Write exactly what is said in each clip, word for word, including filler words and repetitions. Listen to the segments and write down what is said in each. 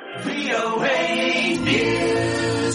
วี โอ เอ News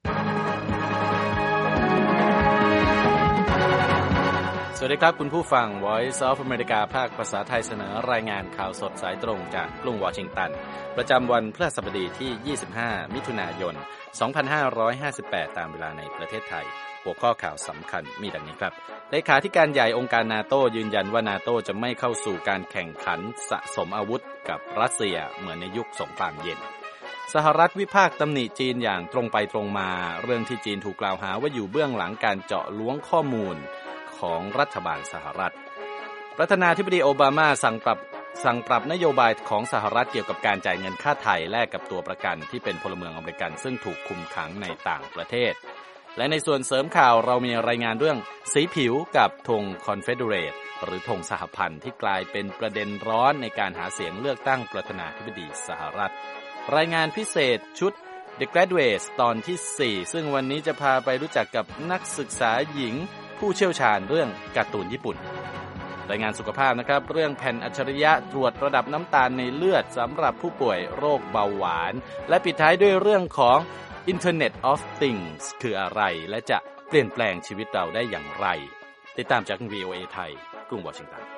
สวัสดีครับคุณผู้ฟัง Voice of America ภาคภาษาไทยเสนอรายงานข่าวสดสายตรงจากกรุงวอชิงตันประจำวันพฤหัสบดีที่ ยี่สิบห้า มิถุนายน สองพันห้าร้อยห้าสิบแปด ตามเวลาในประเทศไทยหัวข้อข่าวสำคัญมีดังนี้ครับเลขาธิการใหญ่องค์การนาโต้ยืนยันว่านาโต้จะไม่เข้าสู่การแข่งขันสะสมอาวุธกับรัสเซียเหมือนในยุคสงครามเย็นสหรัฐวิพากษ์ตำหนิจีนอย่างตรงไปตรงมาเรื่องที่จีนถูกกล่าวหาว่าอยู่เบื้องหลังการเจาะล้วงข้อมูลของรัฐบาลสหรัฐประธานาธิบดีโอบามาสั่งปรับสั่งปรับนโยบายของสหรัฐเกี่ยวกับการจ่ายเงินค่าไถ่แลกกับตัวประกันที่เป็นพลเมืองอเมริกันซึ่งถูกคุมขังในต่างประเทศและในส่วนเสริมข่าวเรามีรายงานเรื่องสีผิวกับธงคอนเฟเดเรตหรือธงสหพันธ์ที่กลายเป็นประเด็นร้อนในการหาเสียงเลือกตั้งประธานาธิบดีสหรัฐรายงานพิเศษชุด The Graduates ตอนที่สี่ซึ่งวันนี้จะพาไปรู้จักกับนักศึกษาหญิงผู้เชี่ยวชาญเรื่องการ์ตูนญี่ปุ่นรายงานสุขภาพนะครับเรื่องแผ่นอัจฉริยะตรวจระดับน้ำตาลในเลือดสำหรับผู้ป่วยโรคเบาหวานและปิดท้ายด้วยเรื่องของ Internet of Things คืออะไรและจะเปลี่ยนแปลงชีวิตเราได้อย่างไรติดตามจาก วี โอ เอ ไทยกรุงวอชิงตัน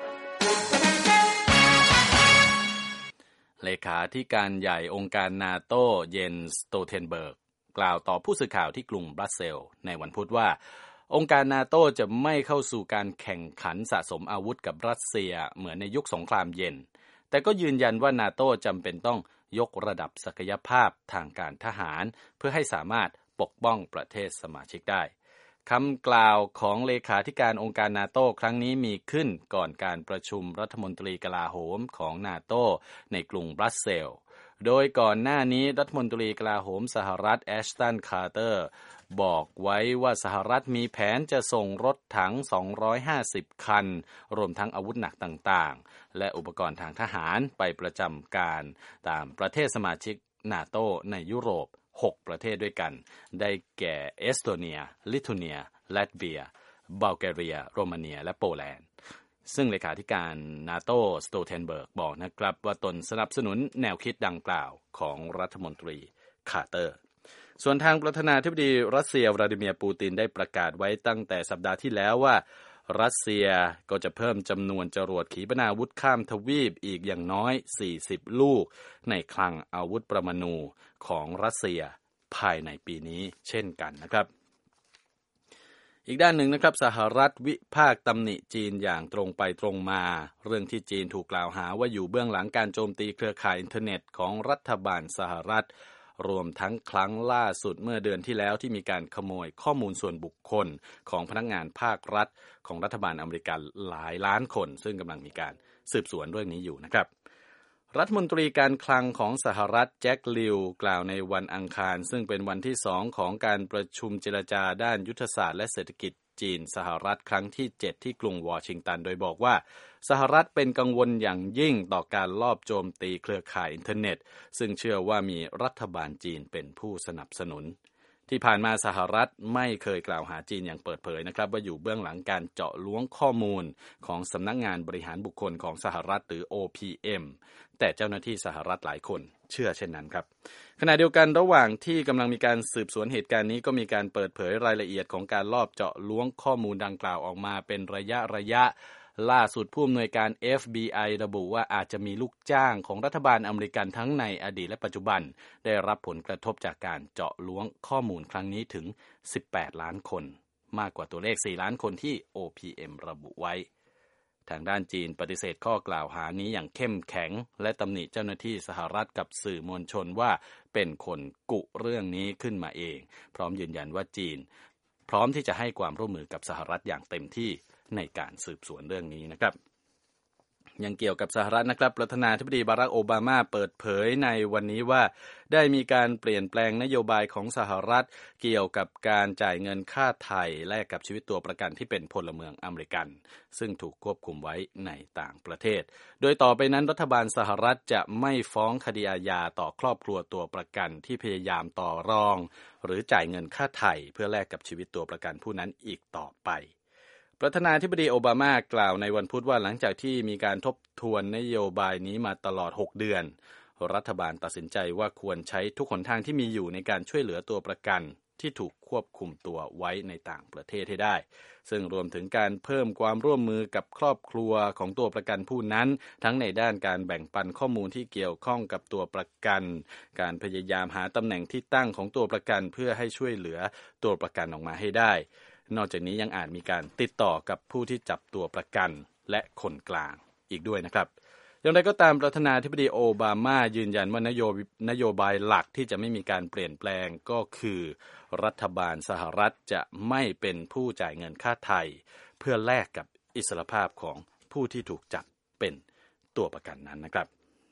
เลขาธิการใหญ่องค์การนาโต้เยนสโตเทนเบิร์กกล่าวต่อผู้สื่อข่าวที่กรุงบรัสเซลส์ในวันพุธว่าองค์การนาโต้จะไม่เข้าสู่การแข่งขันสะสมอาวุธกับรัสเซียเหมือนในยุคสงครามเย็นแต่ก็ยืนยันว่านาโต้จำเป็นต้องยกระดับศักยภาพทางการทหารเพื่อให้สามารถปกป้องประเทศสมาชิกได้คำกล่าวของเลขาธิการองค์การนาโต้ครั้งนี้มีขึ้นก่อนการประชุมรัฐมนตรีกลาโหมของนาโต้ในกรุงบรัสเซลส์โดยก่อนหน้านี้รัฐมนตรีกลาโหมสหรัฐแอชตันคาร์เตอร์บอกไว้ว่าสหรัฐมีแผนจะส่งรถถังสองร้อยห้าสิบคันรวมทั้งอาวุธหนักต่างๆและอุปกรณ์ทางทหารไปประจำการตามประเทศสมาชิกนาโต้ในยุโรปหกประเทศด้วยกันได้แก่เอสโตเนียลิทัวเนียลัตเวียบัลแกเรียโรมาเนียและโปแลนด์ซึ่งเลขาธิการนาโต้สโตเทนเบิร์กบอกนะครับว่าตนสนับสนุนแนวคิดดังกล่าวของรัฐมนตรีคาร์เตอร์ส่วนทางประธานาธิบดีรัสเซียวลาดิเมียร์ปูตินได้ประกาศไว้ตั้งแต่สัปดาห์ที่แล้วว่ารัสเซียก็จะเพิ่มจำนวนจรวดขีปนาวุธข้ามทวีปอีกอย่างน้อยสี่สิบลูกในคลังอาวุธปรมาณูของรัสเซียภายในปีนี้เช่นกันนะครับอีกด้านหนึ่งนะครับสหรัฐวิพากษ์ตำหนิจีนอย่างตรงไปตรงมาเรื่องที่จีนถูกกล่าวหาว่าอยู่เบื้องหลังการโจมตีเครือข่ายอินเทอร์เน็ตของรัฐบาลสหรัฐรวมทั้งครั้งล่าสุดเมื่อเดือนที่แล้วที่มีการขโมยข้อมูลส่วนบุคคลของพนักงานภาครัฐของรัฐบาลอเมริกันหลายล้านคนซึ่งกำลังมีการสืบสวนเรื่องนี้อยู่นะครับรัฐมนตรีการคลังของสหรัฐแจ็คลิวกล่าวในวันอังคารซึ่งเป็นวันที่สองของการประชุมเจรจาด้านยุทธศาสตร์และเศรษฐกิจจีนสหรัฐครั้งที่เจ็ดที่กรุงวอชิงตันโดยบอกว่าสหรัฐเป็นกังวลอย่างยิ่งต่อการลอบโจมตีเครือข่ายอินเทอร์เน็ตซึ่งเชื่อว่ามีรัฐบาลจีนเป็นผู้สนับสนุนที่ผ่านมาสหรัฐไม่เคยกล่าวหาจีนอย่างเปิดเผยนะครับว่าอยู่เบื้องหลังการเจาะล้วงข้อมูลของสำนักงานบริหารบุคคลของสหรัฐหรือ โอ พี เอ็ม แต่เจ้าหน้าที่สหรัฐหลายคนเชื่อเช่นนั้นครับขณะเดียวกันระหว่างที่กำลังมีการสืบสวนเหตุการณ์นี้ก็มีการเปิดเผยรายละเอียดของการลอบเจาะล้วงข้อมูลดังกล่าวออกมาเป็นระยะระยะล่าสุดผู้อำนวยการ เอฟ บี ไอ ระบุว่าอาจจะมีลูกจ้างของรัฐบาลอเมริกันทั้งในอดีตและปัจจุบันได้รับผลกระทบจากการเจาะล้วงข้อมูลครั้งนี้ถึงสิบแปดล้านคนมากกว่าตัวเลขสี่ล้านคนที่ โอ พี เอ็ม ระบุไว้ทางด้านจีนปฏิเสธข้อกล่าวหานี้อย่างเข้มแข็งและตำหนิเจ้าหน้าที่สหรัฐกับสื่อมวลชนว่าเป็นคนกุเรื่องนี้ขึ้นมาเองพร้อมยืนยันว่าจีนพร้อมที่จะให้ความร่วมมือกับสหรัฐอย่างเต็มที่ในการสืบสวนเรื่องนี้นะครับ ยังเกี่ยวกับสหรัฐนะครับประธานาธิบดีบารักโอบามาเปิดเผยในวันนี้ว่าได้มีการเปลี่ยนแปลงนโยบายของสหรัฐเกี่ยวกับการจ่ายเงินค่าไถ่แลกกับชีวิตตัวประกันที่เป็นพลเมืองอเมริกันซึ่งถูกควบคุมไว้ในต่างประเทศโดยต่อไปนั้นรัฐบาลสหรัฐจะไม่ฟ้องคดีอาญาต่อครอบครัวตัวประกันที่พยายามต่อรองหรือจ่ายเงินค่าไถ่เพื่อแลกกับชีวิตตัวประกันผู้นั้นอีกต่อไปประธานาธิบดีโอบามากล่าวในวันพุธว่าหลังจากที่มีการทบทวนนโยบายนี้มาตลอดหกเดือนรัฐบาลตัดสินใจว่าควรใช้ทุกหนทางที่มีอยู่ในการช่วยเหลือตัวประกันที่ถูกควบคุมตัวไว้ในต่างประเทศให้ได้ซึ่งรวมถึงการเพิ่มความร่วมมือกับครอบครัวของตัวประกันผู้นั้นทั้งในด้านการแบ่งปันข้อมูลที่เกี่ยวข้องกับตัวประกันการพยายามหาตำแหน่งที่ตั้งของตัวประกันเพื่อให้ช่วยเหลือตัวประกันออกมาให้ได้นอกจากนี้ยังอาจมีการติดต่อกับผู้ที่จับตัวประกันและคนกลางอีกด้วยนะครับอย่างไรก็ตามประธานาธิบดีโอบามายืนยันว่านโยนโยบายหลักที่จะไม่มีการเปลี่ยนแปลงก็คือรัฐบาลสหรัฐจะไม่เป็นผู้จ่ายเงินค่าไถ่เพื่อแลกกับอิสรภาพของผู้ที่ถูกจับเป็นตัวประกันนั้นนะครับ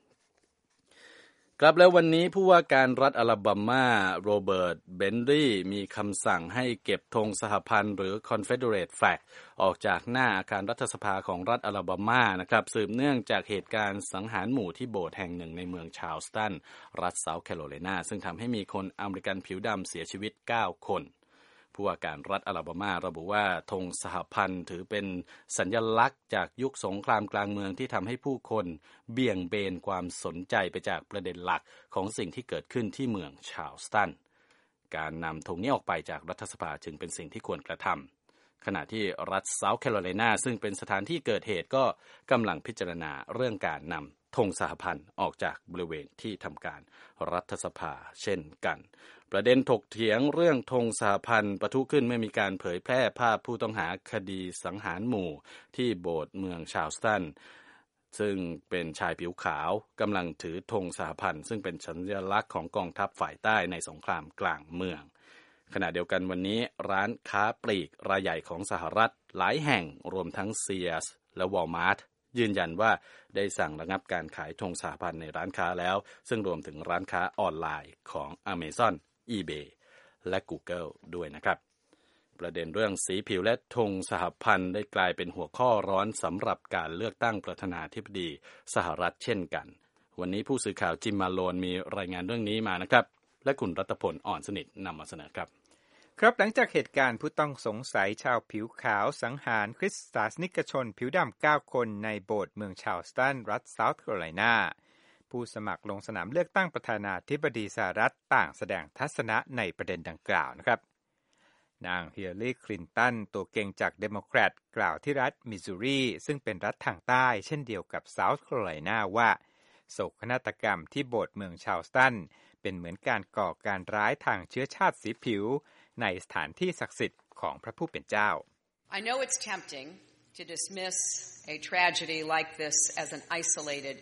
ครับแล้ววันนี้ผู้ว่าการรัฐอลาบามาโรเบิร์ตเบนลี่มีคำสั่งให้เก็บธงสหพันธ์หรือ Confederate Flag ออกจากหน้าอาคารรัฐสภาของรัฐอลาบามานะครับสืบเนื่องจากเหตุการณ์สังหารหมู่ที่โบสถ์แห่งหนึ่งในเมืองชาร์ลสตันรัฐเซาท์แคโรไลนาซึ่งทำให้มีคนอเมริกันผิวดำเสียชีวิตเก้าคนผู้ว่าการรัฐอลาบามาระบุว่าธงสหพันธ์ถือเป็นสัญลักษณ์จากยุคสงครามกลางเมืองที่ทำให้ผู้คนเบี่ยงเบนความสนใจไปจากประเด็นหลักของสิ่งที่เกิดขึ้นที่เมืองชาร์ลสตันการนำธงนี้ออกไปจากรัฐสภาจึงเป็นสิ่งที่ควรกระทำขณะที่รัฐเซาท์แคโรไลนาซึ่งเป็นสถานที่เกิดเหตุก็กำลังพิจารณาเรื่องการนำธงสหพันธ์ออกจากบริเวณที่ทำการรัฐสภาเช่นกันประเด็นถกเถียงเรื่องธงสหพันธ์ปะทุขึ้นเมื่อมีการเผยแพร่ภาพผู้ต้องหาคดีสังหารหมู่ที่โบสถ์เมืองชาร์ลสตันซึ่งเป็นชายผิวขาวกำลังถือธงสหพันธ์ซึ่งเป็นสัญลักษณ์ของกองทัพฝ่ายใต้ในสงครามกลางเมืองขณะเดียวกันวันนี้ร้านค้าปลีกรายใหญ่ของสหรัฐหลายแห่งรวมทั้ง Sears และ Walmart ยืนยันว่าได้สั่งระงับการขายธงสหพันธ์ในร้านค้าแล้วซึ่งรวมถึงร้านค้าออนไลน์ของ Amazon eBay และ Google ด้วยนะครับประเด็นเรื่องสีผิวและธงสหพันธ์ได้กลายเป็นหัวข้อร้อนสำหรับการเลือกตั้งประธานาธิบดีสหรัฐเช่นกันวันนี้ผู้สื่อข่าวจิมมาโลนมีรายงานเรื่องนี้มานะครับและคุณรัตพลอ่อนสนิทนำมาเสนอครับครับหลังจากเหตุการณ์ผู้ต้องสงสัยชาวผิวขาวสังหารคริสตศาสนิกชนผิวดำเก้าคนในโบสถ์เมืองชาร์ลสตันรัฐเซาท์แคโรไลนาผู้สมัครลงสนามเลือกตั้งประธานาธิบดีสหรัฐต่างแสดงทัศนะในประเด็นดังกล่าวนะครับนางฮิลลารีคลินตันตัวเก่งจากเดโมแครตกล่าวที่รัฐมิสซูรีซึ่งเป็นรัฐทางใต้เช่นเดียวกับเซาท์แคโรไลนาว่าโศกนาฏกรรมที่โบสถ์เมืองชาร์ลสตันเป็นเหมือนการก่อการร้ายทางเชื้อชาติสีผิวในสถานที่ศักดิ์สิทธิ์ของพระผู้เป็นเจ้า I know it's tempting to dismiss a tragedy like this as an isolated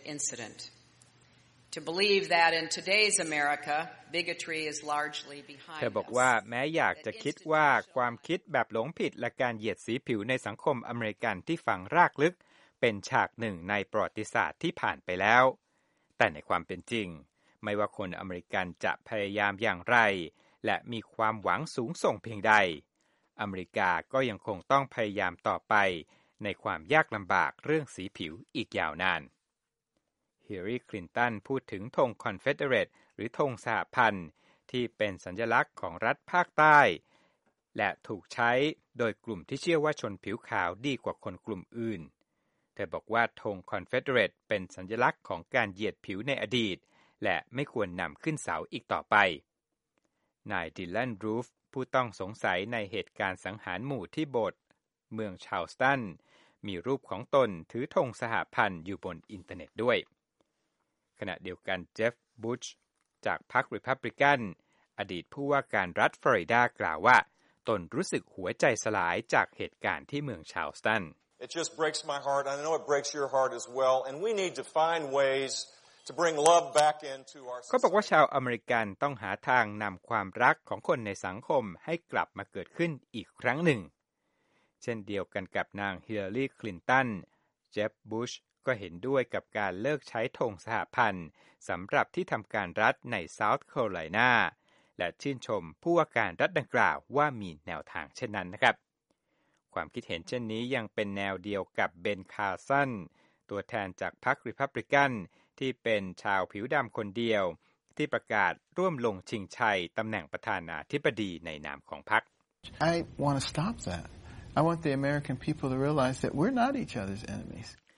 incident.To believe that in today's America, bigotry is largely behind us. เธอบอกว่าแม้อยากจะคิดว่าความคิดแบบหลงผิดและการเหยียดสีผิวในสังคมอเมริกันที่ฝังรากลึกเป็นฉากหนึ่งในประวัติศาสตร์ที่ผ่านไปแล้วแต่ในความเป็นจริงไม่ว่าคนอเมริกันจะพยายามอย่างไรและมีความหวังสูงส่งเพียงใดอเมริกาก็ยังคงต้องพยายามต่อไปในความยากลำบากเรื่องสีผิวอีกยาวนานฮิลลารีคลินตันพูดถึงธงคอนเฟเดเรตหรือธงสหพันธ์ที่เป็นสัญลักษณ์ของรัฐภาคใต้และถูกใช้โดยกลุ่มที่เชื่อว่าชนผิวขาวดีกว่าคนกลุ่มอื่นเธอบอกว่าธงคอนเฟเดเรตเป็นสัญลักษณ์ของการเหยียดผิวในอดีตและไม่ควรนำขึ้นเสาอีกต่อไปนายดิลแลนรูฟผู้ต้องสงสัยในเหตุการณ์สังหารหมู่ที่โบสถ์เมืองชาร์ลสตันมีรูปของตนถือธงสหพันธ์อยู่บนอินเทอร์เน็ตด้วยขณะเดียวกันเจฟบุชจากพรรครีพับลิกันอดีตผู้ว่าการรัฐฟลอริดากล่าวว่าตนรู้สึกหัวใจสลายจากเหตุการณ์ที่เมืองชาร์ลสตัน It just breaks my heart. I know it breaks your heart as well. And we need to find ways to bring love back into our society. เขาบอกว่าชาวอเมริกันต้องหาทางนำความรักของคนในสังคมให้กลับมาเกิดขึ้นอีกครั้งหนึ่งเช่นเดียวกันกับนางฮิลลารีคลินตันเจฟบุชก็เห็นด้วยกับการเลิกใช้ธงสหพันธ์สำหรับที่ทำการรัฐในเซาท์แคโรไลนาและชื่นชมผู้ว่าการรัฐดังกล่าวว่ามีแนวทางเช่นนั้นนะครับความคิดเห็นเช่นนี้ยังเป็นแนวเดียวกับเบนคาร์สันตัวแทนจากพรรครีพับลิกันที่เป็นชาวผิวดำคนเดียวที่ประกาศร่วมลงชิงชัยตำแหน่งประธานาธิบดีในนามของพรรค I want to stop that. I want the American people to realize that we're not each other's enemies.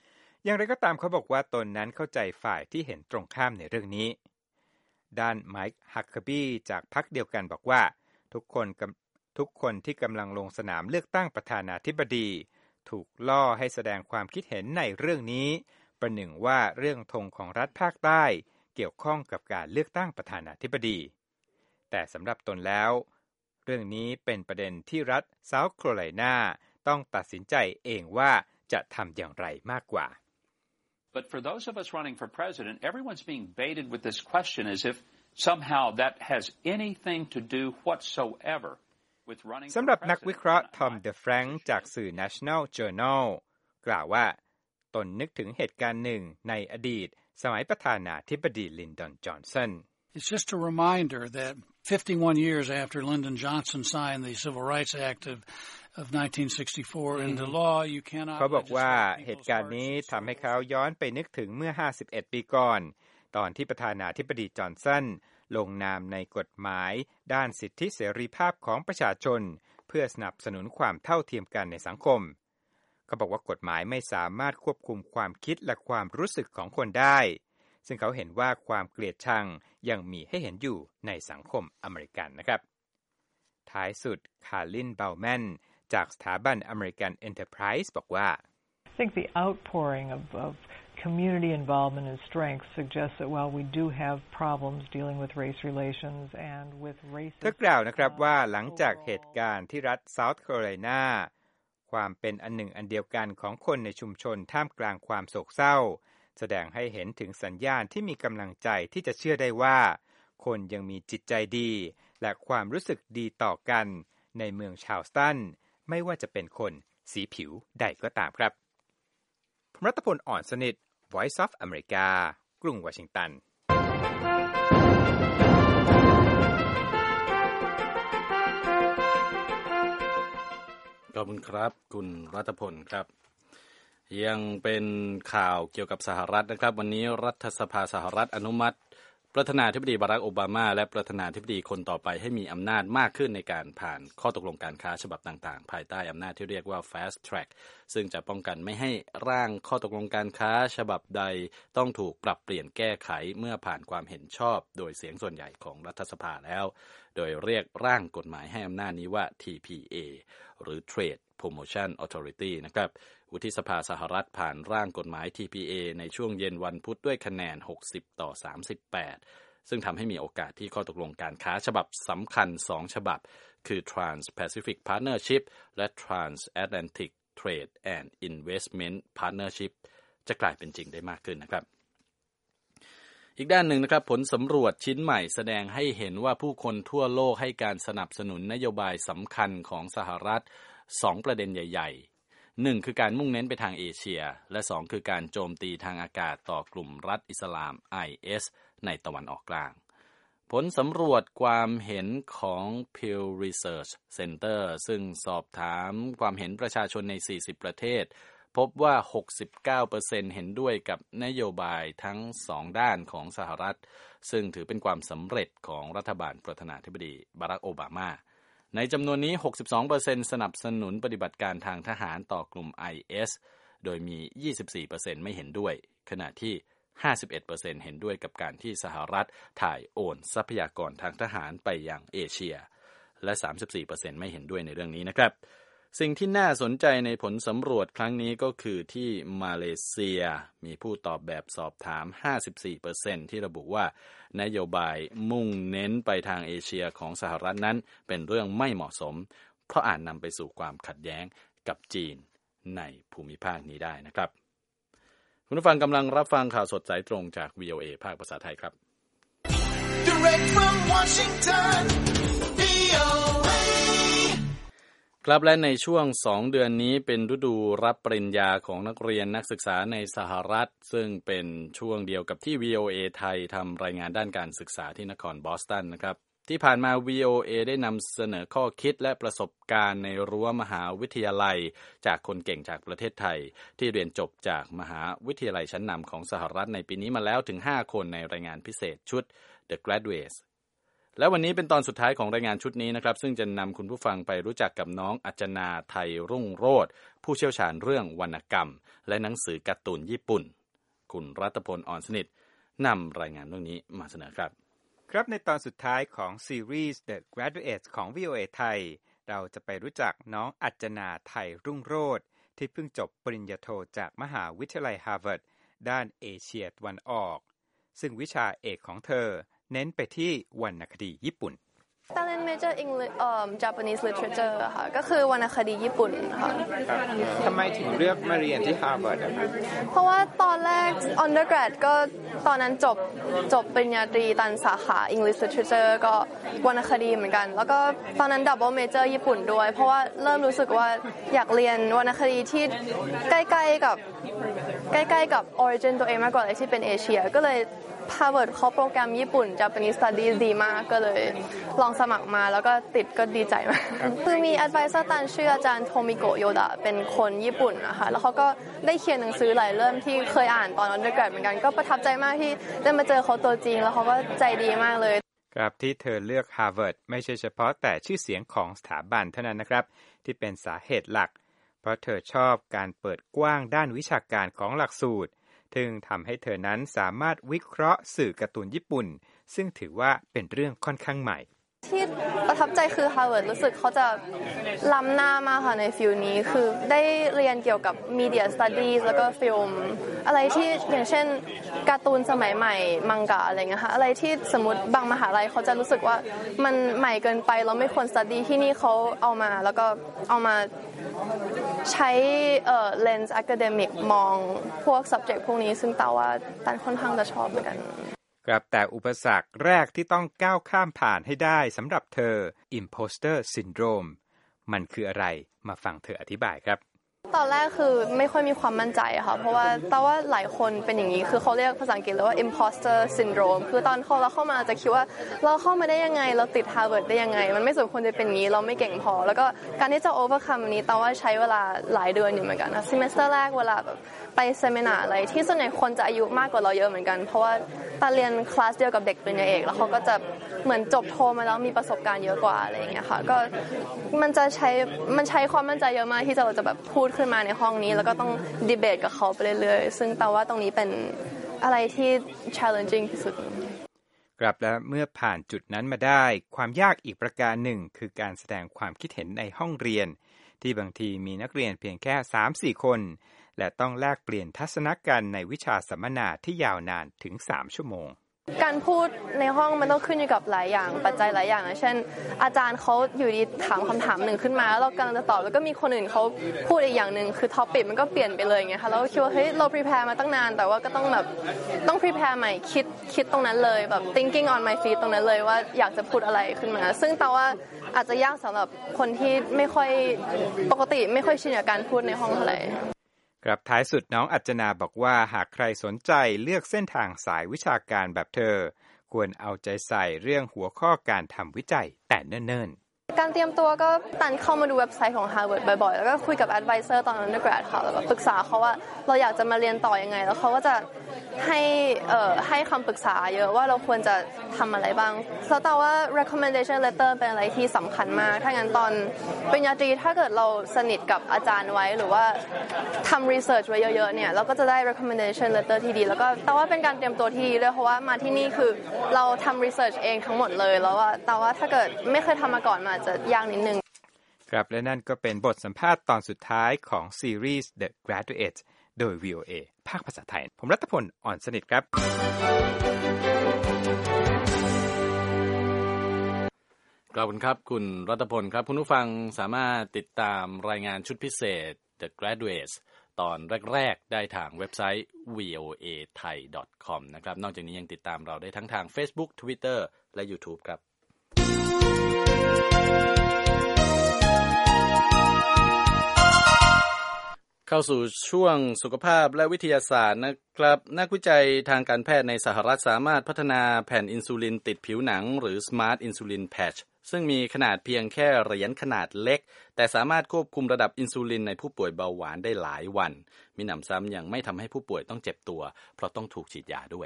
อย่างไรก็ตามเขาบอกว่าตนนั้นเข้าใจฝ่ายที่เห็นตรงข้ามในเรื่องนี้ด้านไมค์ฮักเคอร์บี้จากพรรคเดียวกันบอกว่าทุกคนทุกคนที่กำลังลงสนามเลือกตั้งประธานาธิบดีถูกล่อให้แสดงความคิดเห็นในเรื่องนี้ประหนึ่งว่าเรื่องธงของรัฐภาคใต้เกี่ยวข้องกับการเลือกตั้งประธานาธิบดีแต่สำหรับตนแล้วเรื่องนี้เป็นประเด็นที่รัฐเซาท์แคโรไลนาต้องตัดสินใจเองว่าจะทำอย่างไรมากกว่า But for those of us running for president, everyone's being baited with this question as if somehow that has anything to do whatsoever with running for president. สำหรับนักวิเคราะห์ทอมเดอะแฟรงค์จากสื่อ National Journal กล่าวว่าตนนึกถึงเหตุการณ์หนึ่งในอดีตสมัยประธานาธิบดีลินดอนจอห์นสัน It's just a reminder that fifty-one years after Lyndon Johnson signed the Civil Rights Act of, of nineteen sixty-four into law, you cannot เขาบอกว่าเหตุการณ์นี้ทำให้เขาย้อนไปนึกถึงเมื่อห้าสิบเอ็ดปีก่อนตอนที่ประธานาธิบดีจอห์นสันลงนามในกฎหมายด้านสิทธิเสรีภาพของประชาชนเพื่อสนับสนุนความเท่าเทียมกันในสังคมเขาบอกว่ากฎหมายไม่สามารถควบคุมความคิดและความรู้สึกของคนได้ซึ่งเขาเห็นว่าความเกลียดชังยังมีให้เห็นอยู่ในสังคมอเมริกันนะครับท้ายสุดคาร์ลินเบลแมนจากสถาบันอเมริกันเอ็นเตอร์ไพรส์บอกว่า I think the outpouring of, of community involvement and strength suggests that while we do have problems dealing with race relations and with racism เธอกล่าวนะครับว่าหลังจากเหตุการณ์ที่รัฐเซาท์แคโรไลนาความเป็นอันหนึ่งอันเดียวกันของคนในชุมชนท่ามกลางความโศกเศร้าแสดงให้เห็นถึงสัญญาณที่มีกำลังใจที่จะเชื่อได้ว่าคนยังมีจิตใจดีและความรู้สึกดีต่อกันในเมืองชาร์ลสตันไม่ว่าจะเป็นคนสีผิวใดก็ตามครับผมรัตพล อ่อนสนิท Voice of America กรุงวอชิงตันขอบคุณครับคุณรัตพลครับยังเป็นข่าวเกี่ยวกับสหรัฐนะครับวันนี้รัฐสภาสหรัฐอนุมัติประธานาธิบดีบารักโอบามาและประธานาธิบดีคนต่อไปให้มีอำนาจมากขึ้นในการผ่านข้อตกลงการค้าฉบับต่างๆภายใต้อำนาจที่เรียกว่า Fast Track ซึ่งจะป้องกันไม่ให้ร่างข้อตกลงการค้าฉบับใดต้องถูกปรับเปลี่ยนแก้ไขเมื่อผ่านความเห็นชอบโดยเสียงส่วนใหญ่ของรัฐสภาแล้วโดยเรียกร่างกฎหมายให้อำนาจนี้ว่า ที พี เอ หรือ Trade Promotion Authority นะครับวุฒิสภาสหรัฐผ่านร่างกฎหมาย ที พี เอ ในช่วงเย็นวันพุธด้วยคะแนนหกสิบต่อสามสิบแปดซึ่งทำให้มีโอกาสที่ข้อตกลงการค้าฉบับสำคัญสองฉบับคือ Trans-Pacific Partnership และ Trans-Atlantic Trade and Investment Partnership จะกลายเป็นจริงได้มากขึ้นนะครับอีกด้านหนึ่งนะครับผลสำรวจชิ้นใหม่แสดงให้เห็นว่าผู้คนทั่วโลกให้การสนับสนุนนโยบายสำคัญของสหรัฐสองประเด็นใหญ่ๆหนึ่งคือการมุ่งเน้นไปทางเอเชียและสองคือการโจมตีทางอากาศต่อกลุ่มรัฐอิสลาม ไอ เอส ในตะวันออกกลางผลสำรวจความเห็นของ Pew Research Center ซึ่งสอบถามความเห็นประชาชนในสี่สิบประเทศพบว่า หกสิบเก้าเปอร์เซ็นต์ เห็นด้วยกับนโยบายทั้งสองด้านของสหรัฐซึ่งถือเป็นความสำเร็จของรัฐบาลประธานาธิบดีบารักโอบามาในจำนวนนี้ หกสิบสองเปอร์เซ็นต์ สนับสนุนปฏิบัติการทางทหารต่อกลุ่ม ไอ เอส โดยมี ยี่สิบสี่เปอร์เซ็นต์ ไม่เห็นด้วยขณะที่ ห้าสิบเอ็ดเปอร์เซ็นต์ เห็นด้วยกับการที่สหรัฐถ่ายโอนทรัพยากรทางทหารไปยังเอเชียและ สามสิบสี่เปอร์เซ็นต์ ไม่เห็นด้วยในเรื่องนี้นะครับสิ่งที่น่าสนใจในผลสำรวจครั้งนี้ก็คือที่มาเลเซียมีผู้ตอบแบบสอบถาม ห้าสิบสี่เปอร์เซ็นต์ ที่ระบุว่านโยบายมุ่งเน้นไปทางเอเชียของสหรัฐนั้นเป็นเรื่องไม่เหมาะสมเพราะอาจนำไปสู่ความขัดแย้งกับจีนในภูมิภาคนี้ได้นะครับคุณผู้ฟังกำลังรับฟังข่าวสดสายตรงจาก วี โอ เอ ภาคภาษาไทยครับ Direct from Washington วี โอ เอครับและในช่วงสองเดือนนี้เป็นฤดูรับปริญญาของนักเรียนนักศึกษาในสหรัฐซึ่งเป็นช่วงเดียวกับที่ วี โอ เอ ไทยทำรายงานด้านการศึกษาที่นครบอสตันนะครับที่ผ่านมา วี โอ เอ ได้นำเสนอข้อคิดและประสบการณ์ในรั้วมหาวิทยาลัยจากคนเก่งจากประเทศไทยที่เรียนจบจากมหาวิทยาลัยชั้นนำของสหรัฐในปีนี้มาแล้วถึงห้าคนในรายงานพิเศษชุด The Graduates และวันนี้เป็นตอนสุดท้ายของรายงานชุดนี้นะครับซึ่งจะนำคุณผู้ฟังไปรู้จักกับน้องอัจนาไทยรุ่งโรจน์ผู้เชี่ยวชาญเรื่องวรรณกรรมและหนังสือการ์ตูนญี่ปุ่นคุณรัตพล อ่อนสนิทนำรายงานเรื่องนี้มาเสนอครับครับในตอนสุดท้ายของซีรีส์ The Graduates ของ วี โอ เอ ไทยเราจะไปรู้จักน้องอัจนาไทยรุ่งโรจน์ที่เพิ่งจบปริญญาโทจากมหาวิทยาลัยฮาร์วาร์ดด้านเอเชียตะวันออกซึ่งวิชาเอกของเธอเน้นไปที่วรรณคดีญี่ปุ่นตอนเรียน Major English เอ่อ Japanese Literature ค่ะก็คือวรรณคดีญี่ปุ่นค่ะทำไมถึงเลือกมาเรียนที่ฮาร์วาร์ดเพราะว่าตอนแรก undergrad ก็ตอนนั้นจบจบปริญญาตรีตันสาขา English Literature ก็วรรณคดีเหมือนกันแล้วก็ตอนนั้น double major ญี่ปุ่นด้วยเพราะว่าเริ่มรู้สึกว่าอยากเรียนวรรณคดีที่ใกล้ๆกับใกล้ๆกับ origin ตัวเองมากกว่าอะไรที่เป็นเอเชียก็เลยHarvard เขาโปรแกรมญี่ปุ่น Japanese Studies ดีมากก็เลยลองสมัครมาแล้วก็ติดก็ดีใจมากคือมี advisor ตันชื่ออาจารย์โทมิโกะโยดะเป็นคนญี่ปุ่นนะคะแล้วเขาก็ได้เขียนหนังสือหลายเล่มที่เคยอ่านตอน undergrad เหมือนกันก็ประทับใจมากที่ได้มาเจอเขาตัวจริงแล้วเขาก็ใจดีมากเลยครับที่เธอเลือก Harvard ไม่ใช่เฉพาะแต่ชื่อเสียงของสถาบันเท่านั้นนะครับที่เป็นสาเหตุหลักเพราะเธอชอบการเปิดกว้างด้านวิชาการของหลักสูตรซึ่งทำให้เธอนั้นสามารถวิเคราะห์สื่อการ์ตูนญี่ปุ่นซึ่งถือว่าเป็นเรื่องค่อนข้างใหม่ที่ประทับใจคือ Harvard รู้สึกเขาจะล้ำหน้ามากค่ะในฟิลนี้คือได้เรียนเกี่ยวกับ Media Studies แล้วก็ฟิล์มอะไรที่อย่างเช่นการ์ตูนสมัยใหม่มังงะอะไรเงี้ยค่ะอะไรที่สมมุติบางมหาลัยเขาจะรู้สึกว่ามันใหม่เกินไปเราไม่ควร study ที่นี่เขาเอามาแล้วก็เอามาใช้เอ่อ lens academic มองพวก subject พวกนี้ซึ่งแต่ว่าตันค่อนข้างจะชอบเหมือนกันครับแต่อุปสรรคแรกที่ต้องก้าวข้ามผ่านให้ได้สำหรับเธอ imposter syndrome มันคืออะไรมาฟังเธออธิบายครับตอนแรกคือไม่ค่อยมีความมั่นใจค่ะเพราะว่าแต่ว่าหลายคนเป็นอย่างนี้คือเขาเรียกภาษาอังกฤษเลยว่า imposter syndrome คือตอนเขาเราเข้ามาจะคิดว่าเราเข้ามาได้ยังไงเราติด Harvard ได้ยังไงมันไม่สมควรจะเป็นอย่างนี้เราไม่เก่งพอแล้วก็การที่จะ overcome อันนี้แต่ว่าใช้เวลาหลายเดือนอยู่เหมือนกันนะ semester แรกเวลาแบบไปเซมินาร์อะไรที่ส่วนใหญ่คนจะอายุมากกว่าเราเยอะเหมือนกันเพราะว่าตาเรียนคลาสเดียวกับเด็กปริญญาเอกแล้วเขาก็จะเหมือนจบโทมาแล้วมีประสบการณ์เยอะกว่าอะไรอย่างเงี้ยค่ะก็มันจะใช้มันใช้ความมั่นใจเยอะมากที่เราจะแบบพูดขึ้นมาในห้องนี้แล้วก็ต้องดีเบตกับเขาไปเรื่อยๆซึ่งแต่ว่าตรงนี้เป็นอะไรที่ challenging ที่สุดครับและเมื่อผ่านจุดนั้นมาได้ความยากอีกประการหนึ่งคือการแสดงความคิดเห็นในห้องเรียนที่บางทีมีนักเรียนเพียงแค่ สามถึงสี่ คนและต้องแลกเปลี่ยนทัศนคติในวิชาสัมมนาที่ยาวนานถึงสามชั่วโมงการพูดในห้องมันต้องขึ้นอยู่กับหลายอย่างปัจจัยหลายอย่างนะเช่นอาจารย์เขาอยู่ดีถามคำถามหนึ่งขึ้นมาแล้วเรากำลังจะตอบแล้วก็มีคนอื่นเขาพูดอีกอย่างนึงคือท็อปิกมันก็เปลี่ยนไปเลยไงคะเราก็คิดว่าเฮ้ยเรา prepare มาตั้งนานแต่ว่าก็ต้องแบบต้อง prepare ใหม่คิดคิดตรงนั้นเลยแบบ thinking on my feet ตรงนั้นเลยว่าอยากจะพูดอะไรขึ้นมาซึ่งแต่ว่าอาจจะยากสำหรับคนที่ไม่ค่อยปกติไม่ค่อยชินกับการพูดในห้องเท่าไหร่ครับท้ายสุดน้องอัจนาบอกว่าหากใครสนใจเลือกเส้นทางสายวิชาการแบบเธอควรเอาใจใส่เรื่องหัวข้อการทำวิจัยแต่เนิ่นๆการเตรียมตัวก็ตันเข้ามาดูเว็บไซต์ของ Harvard บ่อยๆแล้วก็คุยกับ advisor ตอน undergrad ค่ะแล้วก็ปรึกษาเขาว่าเราอยากจะมาเรียนต่อยังไงแล้วเขาก็จะให้เอ่อให้คำปรึกษาเยอะว่าเราควรจะทำอะไรบ้างแล้วแต่ว่า recommendation letter เป็นอะไรที่สำคัญมากถ้างั้นตอนปริญญาตรีถ้าเกิดเราสนิทกับอาจารย์ไว้หรือว่าทำ research ไว้เยอะๆเนี่ยเราก็จะได้ recommendation letter ที่ดีแล้วก็แต่ว่าเป็นการเตรียมตัวที่ดีด้วยเพราะว่ามาที่นี่คือเราทำ research เองทั้งหมดเลยแล้วว่าแต่ว่าถ้าเกิดไม่เคยทำมาก่อนมาจะยากนิดนึงครับและนั่นก็เป็นบทสัมภาษณ์ตอนสุดท้ายของซีรีส์ The Graduates โดย วี โอ เอ ภาคภาษาไทยผมรัตพล อ่อนสนิทครับขอบคุณครับคุณรัตพลครับคุณผู้ฟังสามารถติดตามรายงานชุดพิเศษ The Graduates ตอนแรกๆได้ทางเว็บไซต์ วี โอ เอ ไทย ดอท คอม นะครับนอกจากนี้ยังติดตามเราได้ทั้งทาง Facebook Twitter และ YouTube ครับเข้าสู่ช่วงสุขภาพและวิทยาศาสตร์นะครับนักวิจัยทางการแพทย์ในสหรัฐสามารถพัฒนาแผ่นอินซูลินติดผิวหนังหรือ Smart Insulin Patch ซึ่งมีขนาดเพียงแค่เหรียญขนาดเล็กแต่สามารถควบคุมระดับอินซูลินในผู้ป่วยเบาหวานได้หลายวันมีหนำซ้ำยังไม่ทำให้ผู้ป่วยต้องเจ็บตัวเพราะต้องถูกฉีดยาด้วย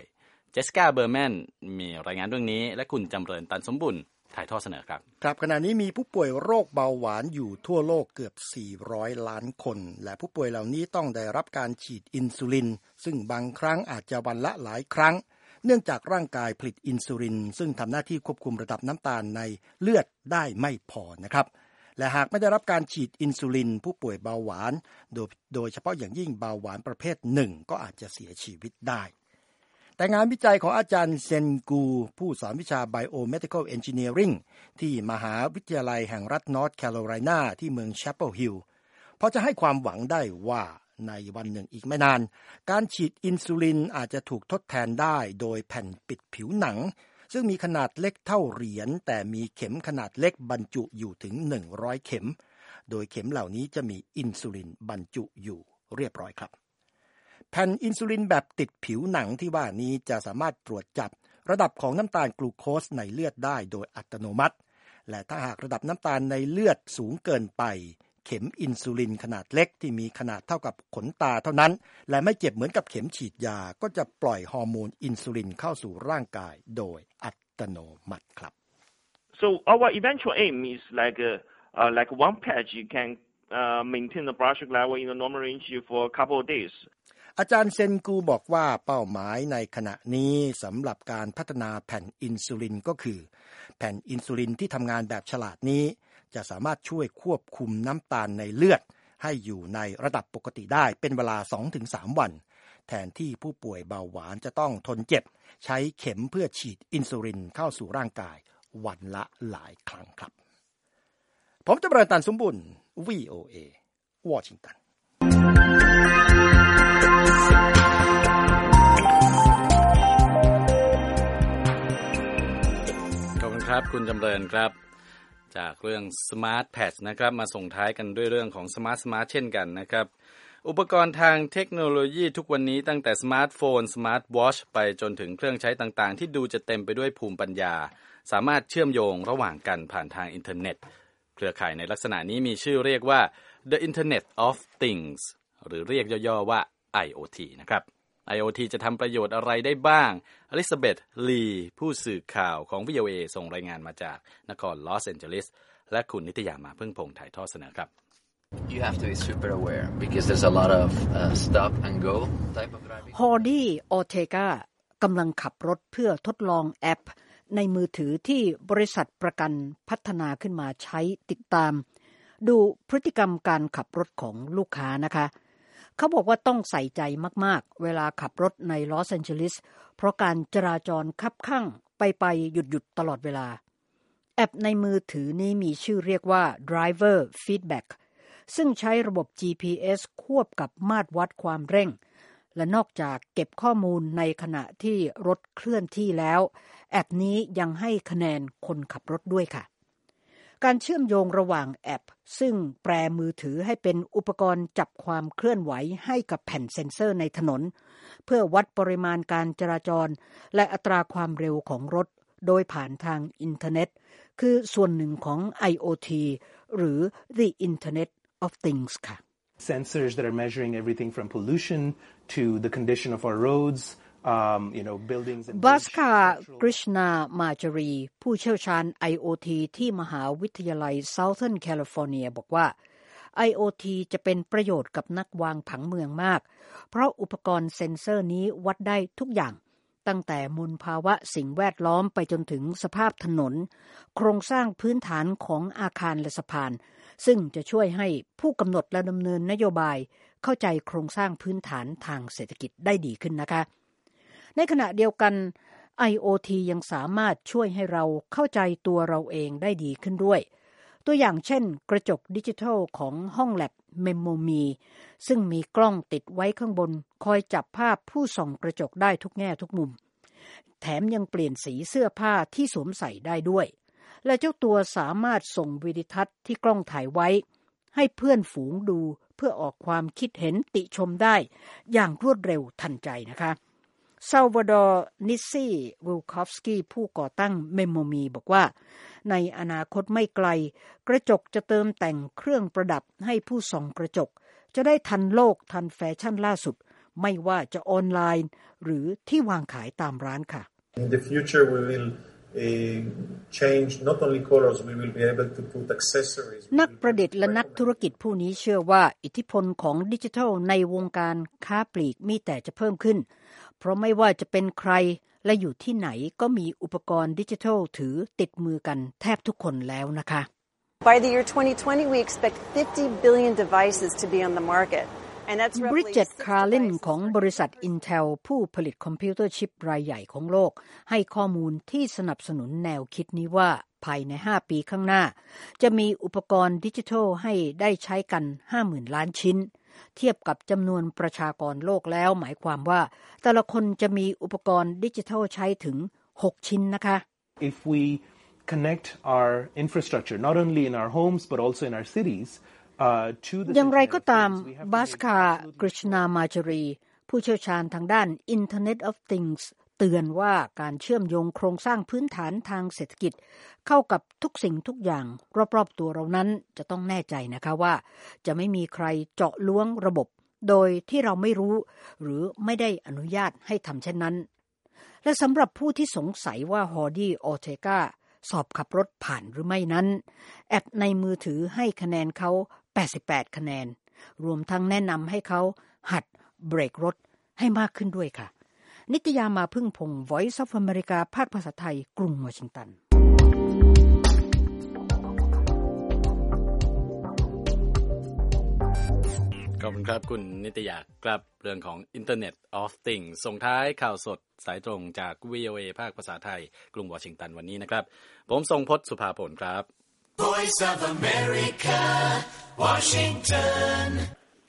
เจสสิก้าเบอร์แมนมีรายงานเรื่องนี้และคุณจำเริญตันสมบุญถ่ายทอดเสนอครับครับขณะนี้มีผู้ป่วยโรคเบาหวานอยู่ทั่วโลกเกือบสี่ร้อยล้านคนและผู้ป่วยเหล่านี้ต้องได้รับการฉีดอินซูลินซึ่งบางครั้งอาจจะวันละหลายครั้งเนื่องจากร่างกายผลิตอินซูลินซึ่งทำหน้าที่ควบคุมระดับน้ำตาลในเลือดได้ไม่พอนะครับและหากไม่ได้รับการฉีดอินซูลินผู้ป่วยเบาหวานโดยโดยเฉพาะอย่างยิ่งเบาหวานประเภทหนึ่งก็อาจจะเสียชีวิตได้แต่งานวิจัยของอาจารย์เซนกูผู้สอนวิชา Biomedical Engineering ที่มหาวิทยาลัยแห่งรัฐนอร์ทแคโรไลนาที่เมือง Chapel Hill พอจะให้ความหวังได้ว่าในวันหนึ่งอีกไม่นานการฉีดอินซูลินอาจจะถูกทดแทนได้โดยแผ่นปิดผิวหนังซึ่งมีขนาดเล็กเท่าเหรียญแต่มีเข็มขนาดเล็กบรรจุอยู่ถึงหนึ่งร้อยเข็มโดยเข็มเหล่านี้จะมีอินซูลินบรรจุอยู่เรียบร้อยครับแผ่นอินซูลินแบบติดผิวหนังที่ว่านี้จะสามารถตรวจจับระดับของน้ำตาลกลูโคสในเลือดได้โดยอัตโนมัติและถ้าหากระดับน้ำตาลในเลือดสูงเกินไปเข็มอินซูลินขนาดเล็กที่มีขนาดเท่ากับขนตาเท่านั้นและไม่เจ็บเหมือนกับเข็มฉีดยาก็จะปล่อยฮอร์โมนอินซูลินเข้าสู่ร่างกายโดยอัตโนมัติครับ So our eventual aim is like a, uh, like one patch you can uh, maintain the blood sugar level in the normal range for a couple of days อาจารย์เซนกูบอกว่าเป้าหมายในขณะนี้สำหรับการพัฒนาแผ่นอินซูลินก็คือแผ่นอินซูลินที่ทำงานแบบฉลาดนี้จะสามารถช่วยควบคุมน้ำตาลในเลือดให้อยู่ในระดับปกติได้เป็นเวลา สองถึงสาม วันแทนที่ผู้ป่วยเบาหวานจะต้องทนเจ็บใช้เข็มเพื่อฉีดอินซูลินเข้าสู่ร่างกายวันละหลายครั้งครับผมจำเริญตันสมบุญ วี โอ เอ วอชิงตันขอบคุณครับคุณจำเริญครับจากเรื่อง Smart Patch นะครับมาส่งท้ายกันด้วยเรื่องของ Smart Smart เช่นกันนะครับอุปกรณ์ทางเทคโนโลยีทุกวันนี้ตั้งแต่สมาร์ทโฟน Smart Watch ไปจนถึงเครื่องใช้ต่างๆที่ดูจะเต็มไปด้วยภูมิปัญญาสามารถเชื่อมโยงระหว่างกันผ่านทางอินเทอร์เน็ตเครือข่ายในลักษณะนี้มีชื่อเรียกว่า The Internet of Things หรือเรียกย่อๆว่า ไอ โอ ที นะครับ ไอ โอ ที จะทำประโยชน์อะไรได้บ้างอลิซาเบธลีผู้สื่อข่าวของ วี โอ เอ ส่งรายงานมาจากนครลอสแอนเจลิสและคุณนิตยามาพึ่งพงษ์ถ่ายทอดเสนอครับ You have to be super aware because there's a lot of uh, stop and go type of driving. ฮอร์ดี้ออเทกากำลังขับรถเพื่อทดลองแอปในมือถือที่บริษัทประกันพัฒนาขึ้นมาใช้ติดตามดูพฤติกรรมการขับรถของลูกค้านะคะเขาบอกว่าต้องใส่ใจมากๆเวลาขับรถในลอสแอนเจลิสเพราะการจราจรคับคั่งไปไปหยุดหยุดตลอดเวลาแอปในมือถือนี้มีชื่อเรียกว่า Driver Feedback ซึ่งใช้ระบบ จี พี เอส ควบกับมาตรวัดความเร่งและนอกจากเก็บข้อมูลในขณะที่รถเคลื่อนที่แล้วแอปนี้ยังให้คะแนนคนขับรถด้วยค่ะการเชื่อมโยงระหว่างแอปซึ่งแปลมือถือให้เป็นอุปกรณ์จับความเคลื่อนไหวให้กับแผ่นเซ็นเซอร์ในถนนเพื่อวัดปริมาณการจราจรและอัตราความเร็วของรถโดยผ่านทางอินเทอร์เน็ตคือส่วนหนึ่งของ ไอ โอ ที หรือ The Internet of Things ค่ะ Sensors that are measuring everything from pollution to the condition of our roads um you know buildings and บัสคากริชนามาจารีผู้เชี่ยวชาญ ไอ โอ ที ที่มหาวิทยาลัย Southern California บอกว่า ไอ โอ ที จะเป็นประโยชน์กับนักวางผังเมืองมากเพราะอุปกรณ์เซ็นเซอร์นี้วัดได้ทุกอย่างตั้งแต่มลภาวะสิ่งแวดล้อมไปจนถึงสภาพถนนโครงสร้างพื้นฐานของอาคารและสะพานซึ่งจะช่วยให้ผู้กำหนดและดำเนินนโยบายเข้าใจโครงสร้างพื้นฐานทางเศรษฐกิจได้ดีขึ้นนะคะในขณะเดียวกัน ไอ โอ ที ยังสามารถช่วยให้เราเข้าใจตัวเราเองได้ดีขึ้นด้วยตัวอย่างเช่นกระจกดิจิทัลของห้องแลบเมมโมมีซึ่งมีกล้องติดไว้ข้างบนคอยจับภาพผู้ส่องกระจกได้ทุกแง่ทุกมุมแถมยังเปลี่ยนสีเสื้อผ้าที่สวมใส่ได้ด้วยและเจ้าตัวสามารถส่งวิดีทัศน์ที่กล้องถ่ายไว้ให้เพื่อนฝูงดูเพื่อออกความคิดเห็นติชมได้อย่างรวดเร็วทันใจนะคะซาลวาดอร์นิสซี่วิลคอฟสกี้ผู้ก่อตั้งเมมโมมีบอกว่าในอนาคตไม่ไกลกระจกจะเติมแต่งเครื่องประดับให้ผู้ส่องกระจกจะได้ทันโลกทันแฟชั่นล่าสุดไม่ว่าจะออนไลน์หรือที่วางขายตามร้านค่ะ In the future we will uh, change not only colors we will be able to put accessories นักประดิษฐ์และนักธุรกิจผู้นี้เชื่อว่าอิทธิพลของดิจิทัลในวงการค้าปลีกมีแต่จะเพิ่มขึ้นเพราะไม่ว่าจะเป็นใครและอยู่ที่ไหนก็มีอุปกรณ์ดิจิทัลถือติดมือกันแทบทุกคนแล้วนะคะ By the year twenty twenty we expect fifty billion devices to be on the market and that's roughly Bridget Carlin ของบริษัท Intel ผู้ผลิตคอมพิวเตอร์ชิปรายใหญ่ของโลกให้ข้อมูลที่สนับสนุนแนวคิดนี้ว่าภายในห้าปีข้างหน้าจะมีอุปกรณ์ดิจิทัลให้ได้ใช้กัน ห้าหมื่น ล้านชิ้นเทียบกับจำนวนประชากรโลกแล้วหมายความว่าแต่ละคนจะมีอุปกรณ์ดิจิทัลใช้ถึงหกชิ้นนะคะ If we connect our infrastructure not only in our homes but also in our cities uh, to the อย่างไรก็ตามบาสคากฤษณามาจารีผู้เชี่ยวชาญทางด้าน Internet of Things เตือนว่าการเชื่อมโยงโครงสร้างพื้นฐานทางเศรษฐกิจเข้ากับทุกสิ่งทุกอย่างรอบๆตัวเรานั้นจะต้องแน่ใจนะคะว่าจะไม่มีใครเจาะล้วงระบบโดยที่เราไม่รู้หรือไม่ได้อนุญาตให้ทำเช่นนั้นและสำหรับผู้ที่สงสัยว่าฮอร์ดี้ออเทกาสอบขับรถผ่านหรือไม่นั้นแอปในมือถือให้คะแนนเขาแปดสิบแปดคะแนนรวมทั้งแนะนำให้เขาหัดเบรกรถให้มากขึ้นด้วยค่ะนิตยามาพึ่งพงศ์ Voice of America ภาคภาษาไทยกรุงวอชิงตันขอบคุณครับคุณนิตยาครับเรื่องของ Internet of Things ส่งท้ายข่าวสดสายตรงจาก วี โอ เอ ภาคภาษาไทยกรุงวอชิงตันวันนี้นะครับผมทรงพจน์สุภาผลครับ Voice of America Washington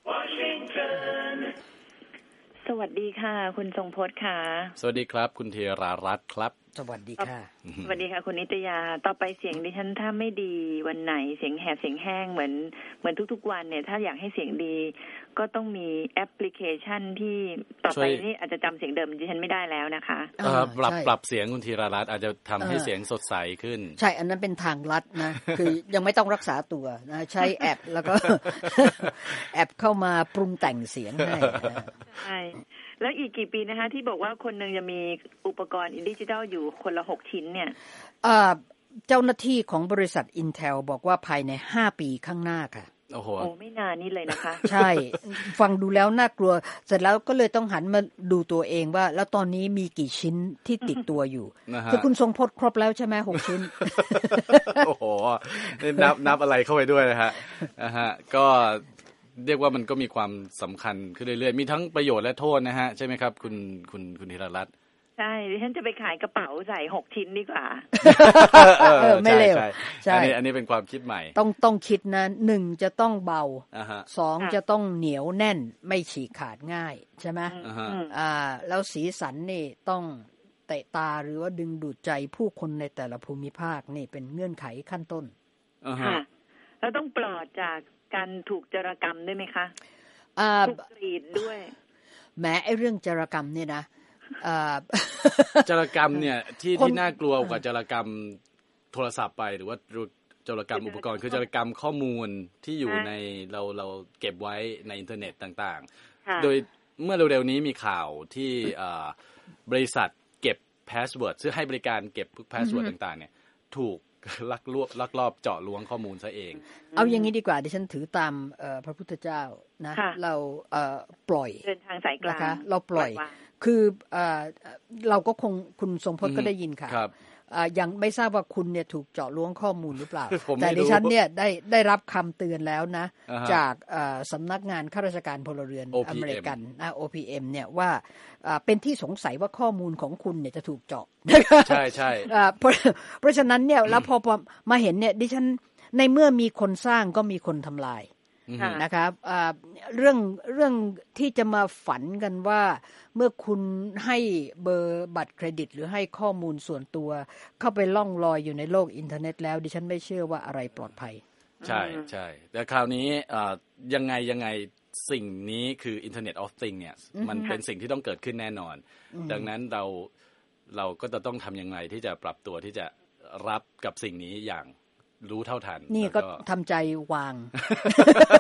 Washington สวัสดีค่ะคุณทรงพจน์ค่ะสวัสดีครับคุณธีรารัตน์ครับสวัสดีค่ะสวัสดีค่ะคุณนิตยาต่อไปเสียงดิฉันถ้าไม่ดีวันไหนเสียงแหบเสียงแห้งเหมือนเหมือนทุกๆวันเนี่ยถ้าอยากให้เสียงดีก็ต้องมีแอปพลิเคชันที่ต่อไปนี่อาจจะจำเสียงเดิมดิฉันไม่ได้แล้วนะคะเอ่อปรับปรับเสียงคุณธีรารัตน์อาจจะทำให้เสียงสดใสขึ้นใช่อันนั้นเป็นทางลัดนะคือยังไม่ต้องรักษาตัวนะใช้แอปแล้วก็แอปเข้ามาปรุงแต่งเสียงให้ใช่แล้วอีกกี่ปีนะคะที่บอกว่าคนนึงจะมีอุปกรณ์ดิจิทัลอยู่คนละหกชิ้นเนี่ยเจ้าหน้าที่ของบริษัท Intel บอกว่าภายในห้าปีข้างหน้าค่ะโอ้โหโอ้ไม่นานนี่เลยนะคะใช่ฟังดูแล้วน่ากลัวเสร็จแล้วก็เลยต้องหันมาดูตัวเองว่าแล้วตอนนี้มีกี่ชิ้นที่ติดตัวอยู่คือคุณทรงพจน์ครบแล้วใช่ไหมหกชิ้นโอ้โหนับนับอะไรเข้าไปด้วยนะฮะนะฮะก็เรียกว่ามันก็มีความสำคัญขึ้นเรื่อยๆมีทั้งประโยชน์และโทษนะฮะใช่ไหมครับคุณคุณคุณธีรรัตน์ใช่ดิฉันจะไปขายกระเป๋าใส่หกชิ้นดีกว่าเออไม่เร็วใช่อันนี้อันนี้เป็นความคิดใหม่ต้องต้องคิดนะหนึ่งจะต้องเบาสองจะต้องเหนียวแน่นไม่ฉีกขาดง่ายใช่ไหมอ่าแล้วสีสันนี่ต้องเตะตาหรือว่าดึงดูดใจผู้คนในแต่ละภูมิภาคนี่เป็นเงื่อนไขขั้นต้นค่ะแล้วต้องปลอดจากการถูกจารกรรมด้วยไหมคะถูกกรีดด้วยแม้ไอ้เรื่องจารกรรมเนี่ยนะจารกรรมเนี่ยที่ที่น่ากลัวกว่าจารกรรมโทรศัพท์ไปหรือว่าจารกรรมอุปกรณ์คือจารกรรมข้อมูลที่อยู่ในเราเราเก็บไว้ในอินเทอร์เน็ตต่างๆโดยเมื่อเร็วๆนี้มีข่าวที่บริษัทเก็บพาสเวิร์ดซึ่งให้บริการเก็บพาสเวิร์ดต่างๆเนี่ยถูกลักลอบลักลอบเจาะล้วงข้อมูลซะเองเอาอย่างนี้ดีกว่าดิฉันถือตามพระพุทธเจ้านะเราปล่อยเดินทางสายกลางเราปล่อยคือเราก็คงคุณทรงพจน์ก็ได้ยินค่ะยังไม่ทราบว่าคุณเนี่ยถูกเจาะล้วงข้อมูลหรือเปล่าแต่ดิฉันเนี่ยได้ได้รับคำเตือนแล้วนะจากสำนักงานข้าราชการพลเรือนอเมริกันนะ โอ พี เอ็ม เนี่ยว่าเป็นที่สงสัยว่าข้อมูลของคุณเนี่ยจะถูกเจาะใช่ใช่เพราะเพราะฉะนั้นเนี่ยแล้วพอมาเห็นเนี่ยดิฉันในเมื่อมีคนสร้างก็มีคนทำลายนะครับเรื่องเรื่องที่จะมาฝันกันว่าเมื่อคุณให้เบอร์บัตรเครดิตหรือให้ข้อมูลส่วนตัวเข้าไปล่องลอยอยู่ในโลกอินเทอร์เน็ตแล้วดิฉันไม่เชื่อว่าอะไรปลอดภัยใช่ใช่แต่คราวนี้ยังไงยังไงสิ่งนี้คือ Internet of Things เนี่ยมันเป็นสิ่งที่ต้องเกิดขึ้นแน่นอนดังนั้นเราเราก็จะต้องทำยังไงที่จะปรับตัวที่จะรับกับสิ่งนี้อย่างรู้เท่าทันนี่ก็ทำใจวาง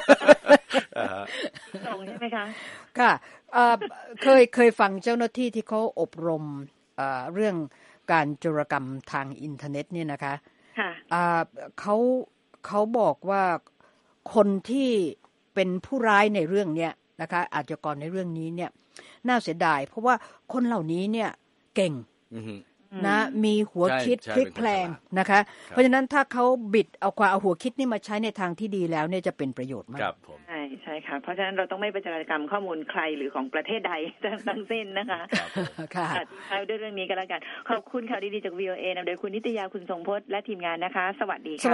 ส่งใช่ไหมคะค่ะเคยเคยฟังเจ้าหน้าที่ที่เขาอบรมเรื่องการโจรกรรมทางอินเทอร์เน็ตเนี่ยนะคะเขาเขาบอกว่าคนที่เป็นผู้ร้ายในเรื่องเนี้ยนะคะอาชญากรในเรื่องนี้เนี่ยน่าเสียดายเพราะว่าคนเหล่านี้เนี่ยเก่งนะมีหัวคิดพลิกแพลงนะคะเพราะฉะนั้นถ้าเขาบิดเอาความเอาหัวคิดนี่มาใช้ในทางที่ดีแล้วเนี่ยจะเป็นประโยชน์มากใช่ใช่ค่ะเพราะฉะนั้นเราต้องไม่ประจารกรรมข้อมูลใครหรือของประเทศใดทั้งสิ้นนะคะค่ะท้ายด้วยเรื่องนี้กันแล้วกันขอบคุณข่าวดีๆจาก วี โอ เอ นำโดยคุณนิตยาคุณทรงพจน์และทีมงานนะคะสวัสดีค่ะ